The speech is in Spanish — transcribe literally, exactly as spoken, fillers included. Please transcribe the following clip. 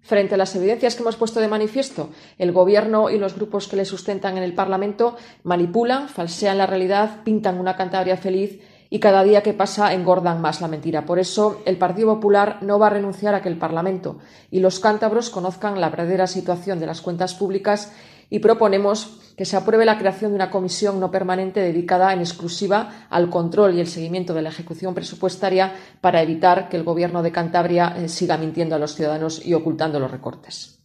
Frente a las evidencias que hemos puesto de manifiesto, el Gobierno y los grupos que le sustentan en el Parlamento manipulan, falsean la realidad, pintan una Cantabria feliz y cada día que pasa engordan más la mentira. Por eso, el Partido Popular no va a renunciar a que el Parlamento y los cántabros conozcan la verdadera situación de las cuentas públicas y proponemos que se apruebe la creación de una comisión no permanente dedicada en exclusiva al control y el seguimiento de la ejecución presupuestaria para evitar que el Gobierno de Cantabria siga mintiendo a los ciudadanos y ocultando los recortes.